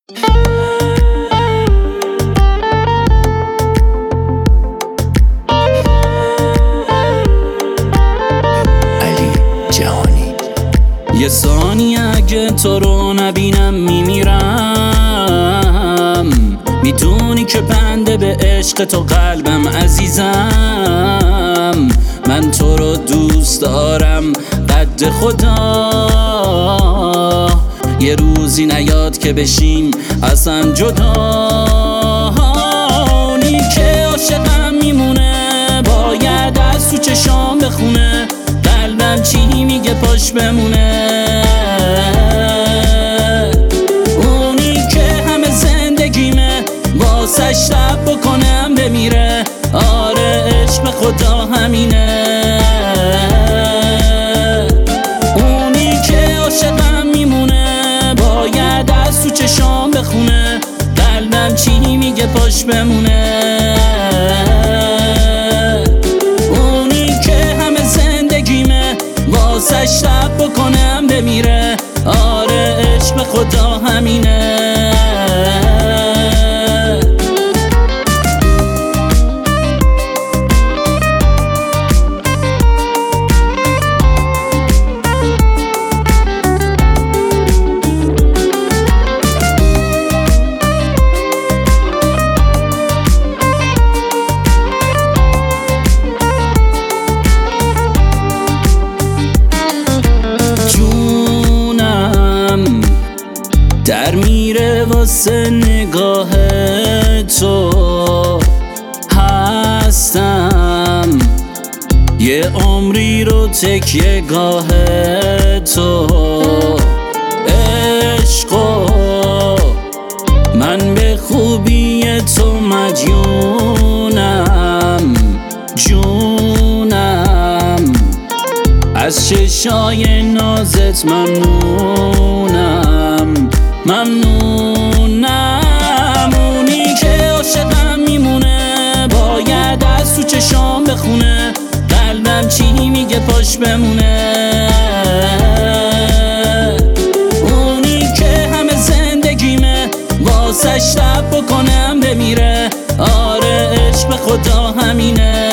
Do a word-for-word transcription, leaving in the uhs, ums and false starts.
یه ثانیه اگه تو رو نبینم میمیرم، میدونی که بنده به عشق تو قلبم عزیزم. من تو رو دوست دارم قد خدا، یه روزی نیاد که بشیم اصلا جدا. اونی که عاشقم میمونه باید از تو چشام بخونه، قلبم چی میگه پاش بمونه. اونی که همه زندگیمه واسش لب بکنم بمیره، آره عشق خدا همینه. اونی که عاشقم میمونه باید از تو چشام بخونه، قلبم چی میگه پاش بمونه. واسش لب بکنم بمیره، آره عشق خدا همینه. در میره واسه نگاه تو هستم، یه عمری رو تکیه گاه تو. عشقو من به خوبی تو مجنونم، جونم از چشای نازت ممنونم، ممنونم. اونی که عاشقم میمونه باید از تو چشام بخونه، قلبم چی میگه پاش بمونه. اونی که همه زندگیمه واسش لب بکنم بمیره، آره عشق خدا همینه.